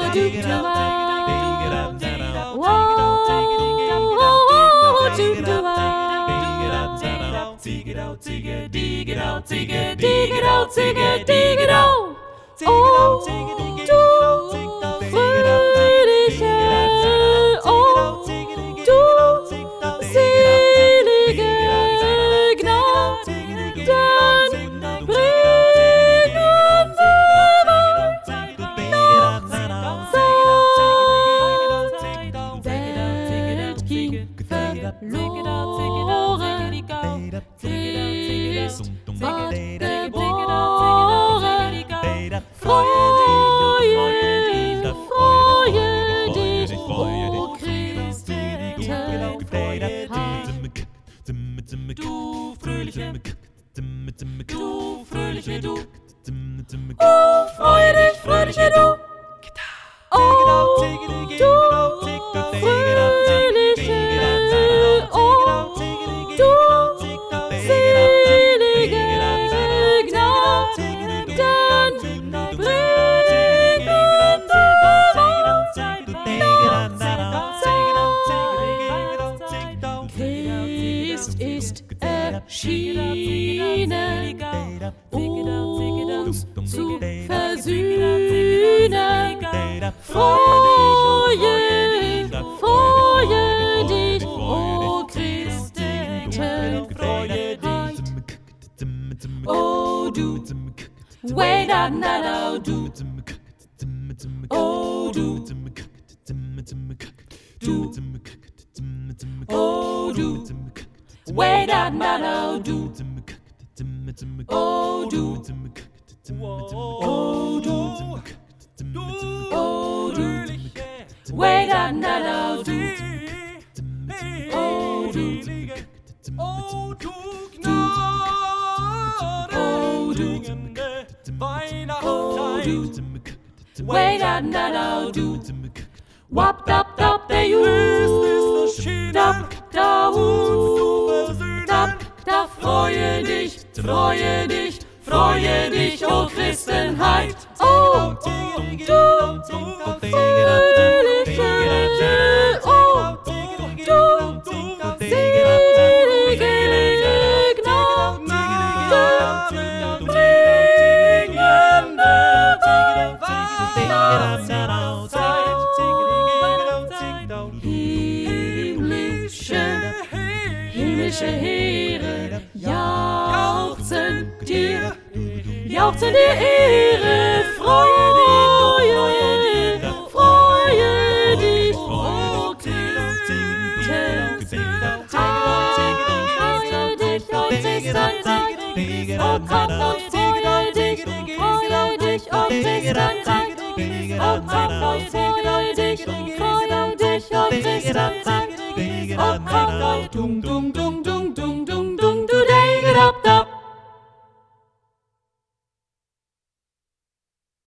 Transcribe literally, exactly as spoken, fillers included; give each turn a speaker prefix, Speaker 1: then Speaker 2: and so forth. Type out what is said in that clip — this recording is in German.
Speaker 1: Dig it out, dig it, dig it out, dig it, dig it out, dig it, dig it out. Oh, du fröhliche, oh, du selige Gnaden bringen Welt ging verloren, Christ ward geboren. Freue dich, freue dich, o Christenheit. Du fröhliche, du fröhliche, du. Oh, freue dich, fröhliche, du. Oh, du fröhliche, oh, du selige Gnaden bringen Christ ist erschienen, uns zu versöhnen. Freue, freue dich, o Christenheit. Oh, du, wait a now, du, oh, du, du, oh, du, wait a now, du, oh, du, oh, du, oh, du, wait a now, du, oh, du, oh, du, oh, du, oh, du, wait a now, du, wap dap dap der Ju, dap da hu, dap da freue dich, freue dich, freue dich, o Christenheit. Oh, du fröhliche, oh, du selige Gnaden bringende Weihnachtszeit. Himmlische, himmlische Heere jauchzen dir, jauchzen dir Ehre, freue dich, freue dich, o Christenheit. Freue dich, o Christenheit, o komm und freue dich, freue dich, o Christenheit, o komm und freue dich, freue dich, o Christenheit, o komm und dum dum dum.